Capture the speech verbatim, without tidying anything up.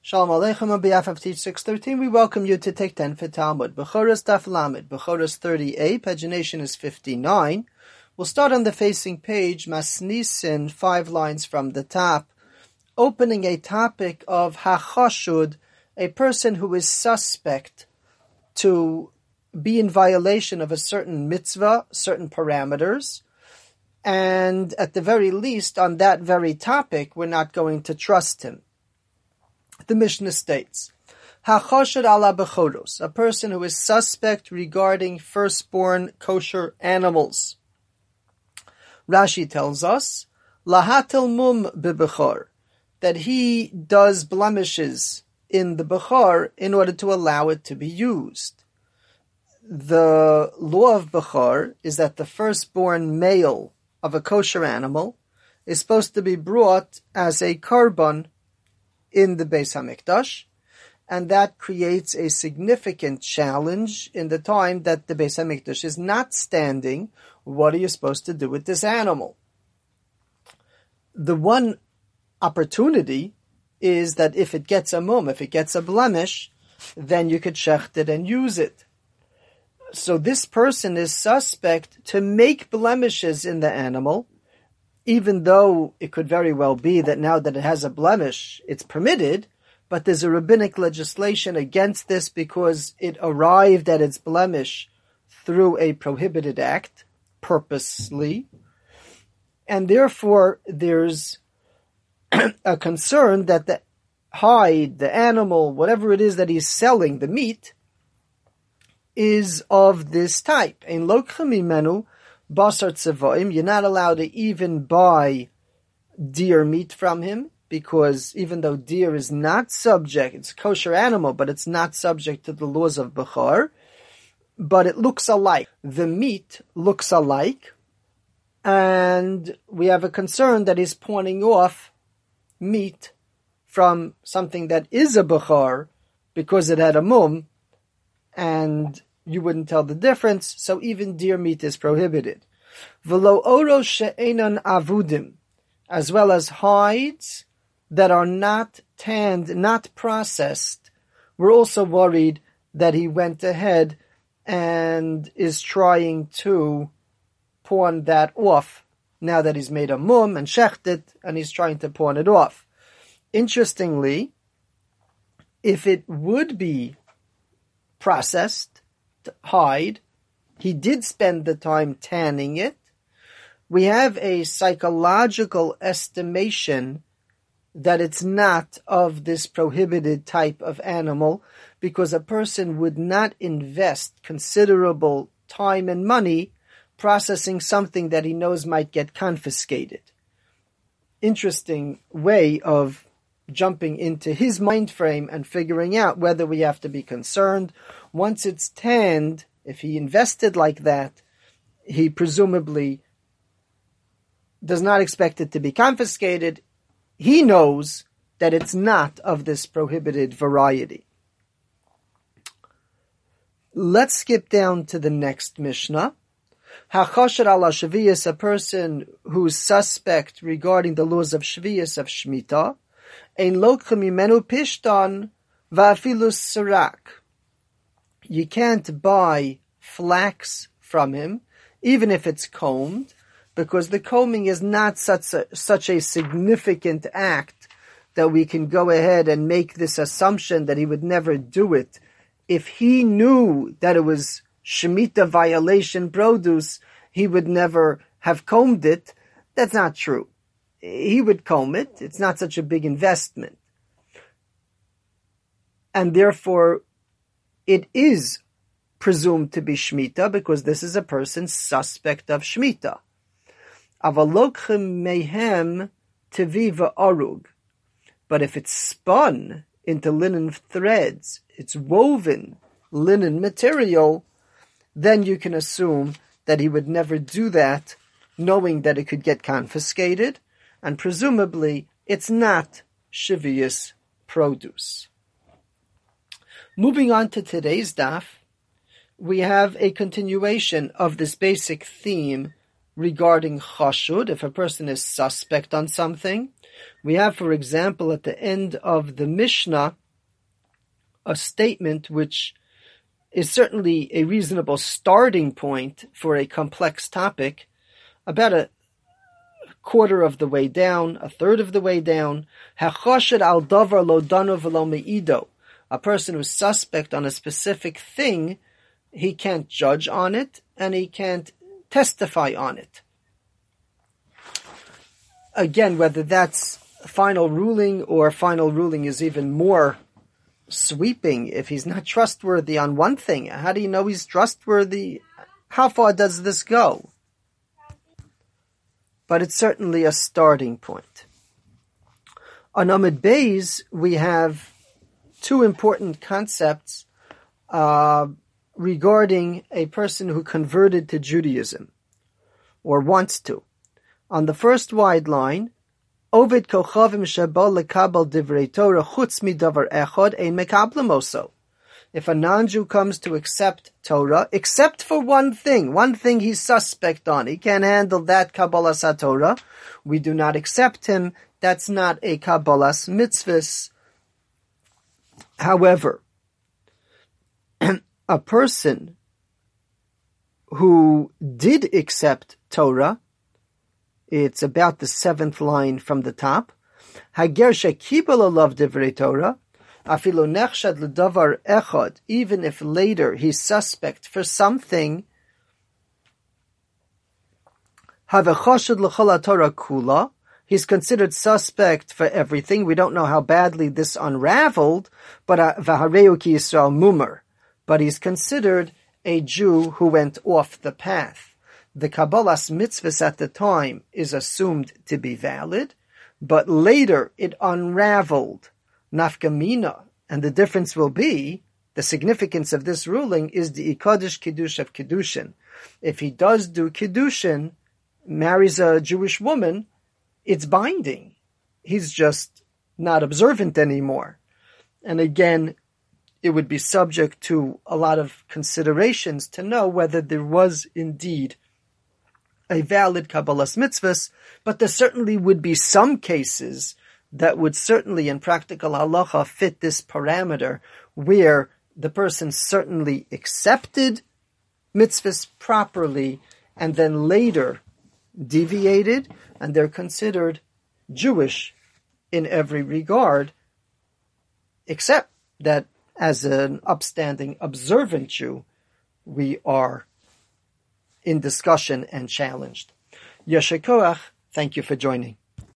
Shalom Aleichem. On behalf of Teach six thirteen, we welcome you to Take ten for Talmud. Bechoros Daf Lamed, Bechoros thirty-eight, pagination is fifty-nine. We'll start on the facing page, Masnisin, five lines from the top, opening a topic of Hachashud, a person who is suspect to be in violation of a certain mitzvah, certain parameters, and at the very least, on that very topic, we're not going to trust him. The Mishnah states, Hachashud ala bechoros, a person who is suspect regarding firstborn kosher animals. Rashi tells us, Lahatel mum bebechor, that he does blemishes in the bechor in order to allow it to be used. The law of bechor is that the firstborn male of a kosher animal is supposed to be brought as a korban in the Beis HaMikdash, and that creates a significant challenge in the time that the Beis HaMikdash is not standing. What are you supposed to do with this animal? The one opportunity is that if it gets a mum, if it gets a blemish, then you could shecht it and use it. So this person is suspect to make blemishes in the animal, even though it could very well be that now that it has a blemish, it's permitted, but there's a rabbinic legislation against this because it arrived at its blemish through a prohibited act, purposely, and therefore there's a concern that the hide, the animal, whatever it is that he's selling, the meat, is of this type. In lokchem mimenu basar tzevoim, you're not allowed to even buy deer meat from him, because even though deer is not subject, it's a kosher animal, but it's not subject to the laws of bechor, but it looks alike. The meat looks alike, and we have a concern that he's pawning off meat from something that is a bechor because it had a mum, and you wouldn't tell the difference, so even deer meat is prohibited. V'lo oros she'enon avudim, as well as hides that are not tanned, not processed. We're also worried that he went ahead and is trying to pawn that off now that he's made a mum and shecht it, and he's trying to pawn it off. Interestingly, if it would be processed, hide, he did spend the time tanning it, we have a psychological estimation that it's not of this prohibited type of animal, because a person would not invest considerable time and money processing something that he knows might get confiscated. Interesting way of jumping into his mind frame and figuring out whether we have to be concerned. Once it's tanned, if he invested like that, he presumably does not expect it to be confiscated. He knows that it's not of this prohibited variety. Let's skip down to the next Mishnah. Hachashad ala Shviyas, a person who's suspect regarding the laws of Shviyas, of Shemitah, ein lokchem mimenu pishtan va'afilu sarak. You can't buy flax from him, even if it's combed, because the combing is not such a, such a significant act that we can go ahead and make this assumption that he would never do it. If he knew that it was Shemitah violation produce, he would never have combed it. That's not true. He would comb it. It's not such a big investment. And therefore, it is presumed to be Shemitah, because this is a person suspect of Shemitah. Avalokchem mehem tevi v'arug. But if it's spun into linen threads, it's woven linen material, then you can assume that he would never do that, knowing that it could get confiscated, and presumably it's not Shviyas produce. Moving on to today's daf, we have a continuation of this basic theme regarding chashud, if a person is suspect on something. We have, for example, at the end of the Mishnah, a statement which is certainly a reasonable starting point for a complex topic. About a quarter of the way down, a third of the way down, hachashid al davar lo dano v'lo meido. A person who's suspect on a specific thing, he can't judge on it, and he can't testify on it. Again, whether that's final ruling or final ruling is even more sweeping. If he's not trustworthy on one thing, how do you know he's trustworthy? How far does this go? But it's certainly a starting point. On Amud Beis, we have two important concepts uh, regarding a person who converted to Judaism, or wants to. On the first wide line, Ovid kochavim sheba lekabel divrei Torah chutz midavar echad ein mekablim oso. If a non-Jew comes to accept Torah, except for one thing, one thing he's suspect on, he can't handle that Kabbalas HaTorah, we do not accept him. That's not a Kabbalas mitzvahs. However, a person who did accept Torah, it's about the seventh line from the top, Hager shekibel alav divrei Torah, afilu nechshad l'davar echad, even if later he's suspect for something, havechashad l'chol Torah kula, he's considered suspect for everything. We don't know how badly this unraveled, but v'hareu ki Yisrael mumar, but he's considered a Jew who went off the path. The Kabbalas mitzvahs at the time is assumed to be valid, but later it unraveled. Nafkamina, and the difference will be, the significance of this ruling is the Ikadosh Kiddush of Kiddushin. If he does do Kiddushin, marries a Jewish woman, it's binding. He's just not observant anymore. And again, it would be subject to a lot of considerations to know whether there was indeed a valid Kabbalas mitzvahs, but there certainly would be some cases that would certainly in practical halacha fit this parameter, where the person certainly accepted mitzvahs properly and then later deviated, and they're considered Jewish in every regard, except that as an upstanding, observant Jew, we are in discussion and challenged. Yasher koach, thank you for joining.